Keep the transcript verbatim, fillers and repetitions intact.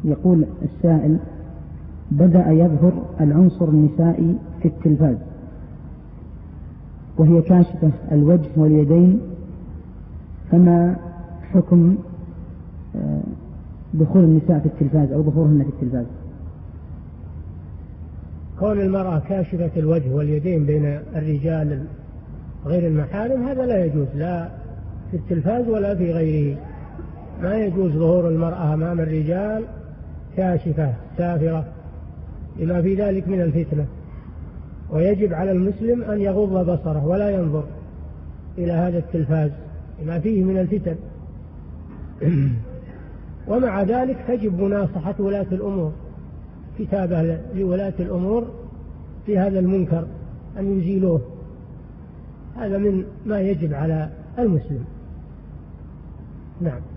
يقول السائل: بدأ يظهر العنصر النسائي في التلفاز، وهي كاشفة الوجه واليدين، فما حكم دخول النساء في التلفاز أو ظهورهن في التلفاز؟ كون المرأة كاشفة الوجه واليدين بين الرجال غير المحارم هذا لا يجوز، لا في التلفاز ولا في غيره. ما يجوز ظهور المرأة أمام الرجال كاشفة سافرة لما في ذلك من الفتنة، ويجب على المسلم أن يغض بصره ولا ينظر إلى هذا التلفاز لما فيه من الفتن. ومع ذلك تجب مناصحة ولاة الأمور، كتابة لولاة الأمور في هذا المنكر أن يزيلوه، هذا من ما يجب على المسلم. نعم.